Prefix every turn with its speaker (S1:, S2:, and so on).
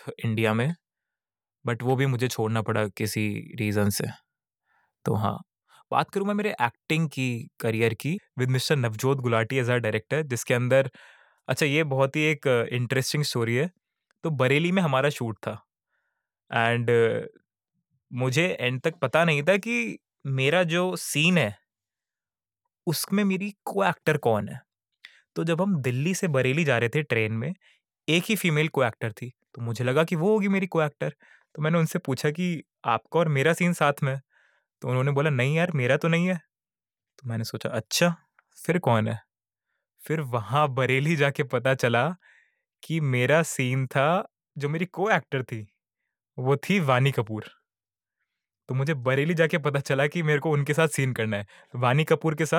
S1: India में, but वो भी मुझे छोड़ना पड़ा किसी रीज़न से। तो हाँ, बात करूँ मैं मेरे एक्टिंग की करियर की with mister Navjot Gulati as a director, जिसके अंदर अच्छा ये बहुत ही एक इंटरेस्टिंग स्टोरी है। तो बरेली में हमारा शूट था एंड मुझे एंड तक पता नहीं था कि मेरा जो सीन है, उसमें मेरी को-एक्टर कौन है। तो जब हम दिल्ली से बरेली जा रहे थे ट्रेन में, एक ही फीमेल को-एक्टर थी, तो मुझे लगा कि वो होगी मेरी को-एक्टर। तो मैंने उनसे पूछा कि आपका और मेरा सीन साथ में है? तो उन्होंने बोला नहीं यार मेरा तो नहीं है। तो मैंने सोचा अच्छा, फिर कौन है? फिर वहाँ बरेली जाके पता चला कि मेरा सीन था, जो मेरी को-एक्टर थी, वो थी वानी कपूर। तो मुझे बरेली जाके पता चला कि मेरे को उनके साथ सीन करना है। वानी कपूर के साथ